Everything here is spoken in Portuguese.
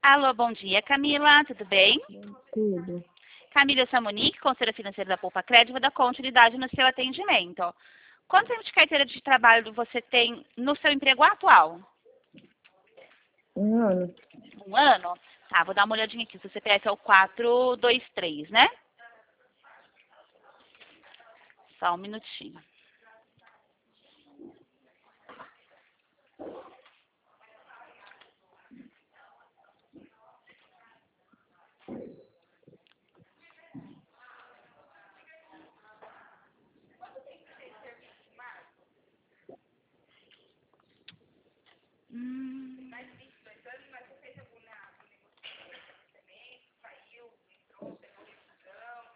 Alô, bom dia, Camila, tudo bem? Tudo. Camila, eu sou a Monique, conselheira financeira da Poupa Crédito, da continuidade no seu atendimento. Quanto tempo de carteira de trabalho você tem no seu emprego atual? 1 ano. 1 ano? Tá, vou dar uma olhadinha aqui. O seu CPF é o 423, né? Só um minutinho.